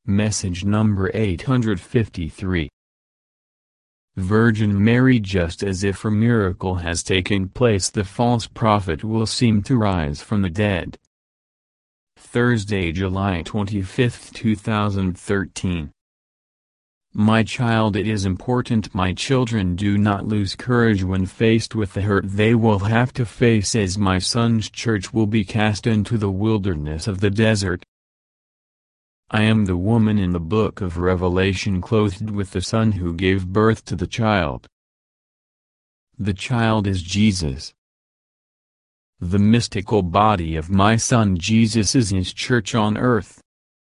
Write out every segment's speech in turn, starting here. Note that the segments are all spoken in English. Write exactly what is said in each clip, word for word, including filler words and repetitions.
Message number eight hundred fifty-three. Virgin Mary. Just as if a miracle has taken place, the false prophet will seem to rise from the dead. Thursday, July twenty-fifth, two thousand thirteen. My child, it is important my children do not lose courage when faced with the hurt they will have to face, as my son's church will be cast into the wilderness of the desert. I am the woman in the book of Revelation clothed with the Son who gave birth to the child. The child is Jesus. The mystical body of my Son Jesus is his church on earth.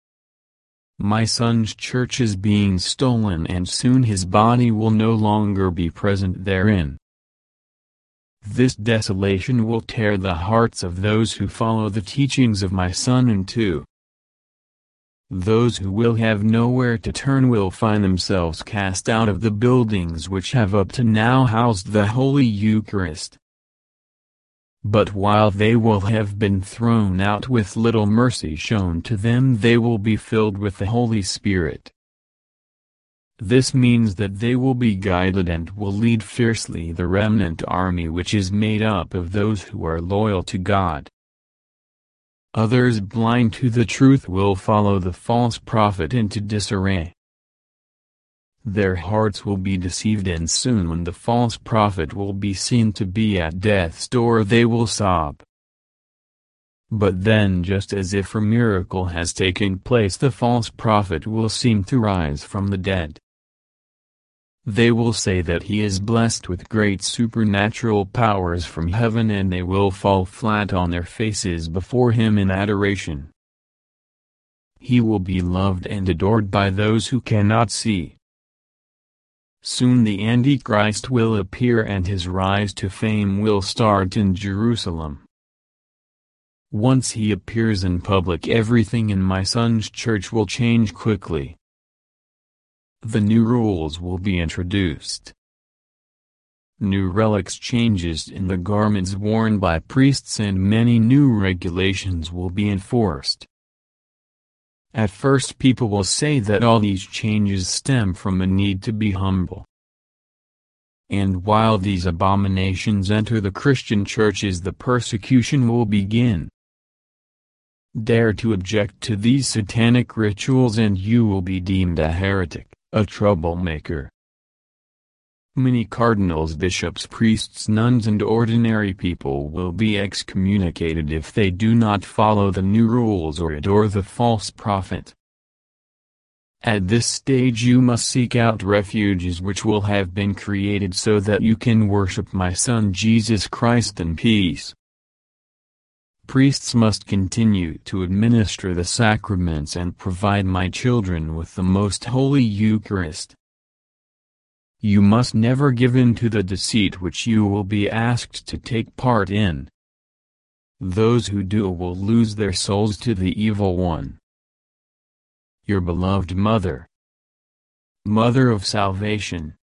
My Son's church is being stolen, and soon his body will no longer be present therein. This desolation will tear the hearts of those who follow the teachings of my Son in two. Those who will have nowhere to turn will find themselves cast out of the buildings which have up to now housed the Holy Eucharist. But while they will have been thrown out with little mercy shown to them, they will be filled with the Holy Spirit. This means that they will be guided and will lead fiercely the remnant army, which is made up of those who are loyal to God. Others blind to the truth will follow the false prophet into disarray. Their hearts will be deceived, and soon when the false prophet will be seen to be at death's door they will sob. But then, just as if a miracle has taken place, the false prophet will seem to rise from the dead. They will say that he is blessed with great supernatural powers from heaven, and they will fall flat on their faces before him in adoration. He will be loved and adored by those who cannot see. Soon the Antichrist will appear, and his rise to fame will start in Jerusalem. Once he appears in public, everything in my Son's church will change quickly. The new rules will be introduced. New relics, changes in the garments worn by priests, and many new regulations will be enforced. At first people will say that all these changes stem from a need to be humble. And while these abominations enter the Christian churches, the persecution will begin. Dare to object to these satanic rituals and you will be deemed a heretic, a troublemaker. Many cardinals, bishops, priests, nuns, and ordinary people will be excommunicated if they do not follow the new rules or adore the false prophet. At this stage you must seek out refuges which will have been created so that you can worship my Son Jesus Christ in peace. Priests must continue to administer the sacraments and provide my children with the most holy Eucharist. You must never give in to the deceit which you will be asked to take part in. Those who do will lose their souls to the evil one. Your beloved Mother, Mother of Salvation,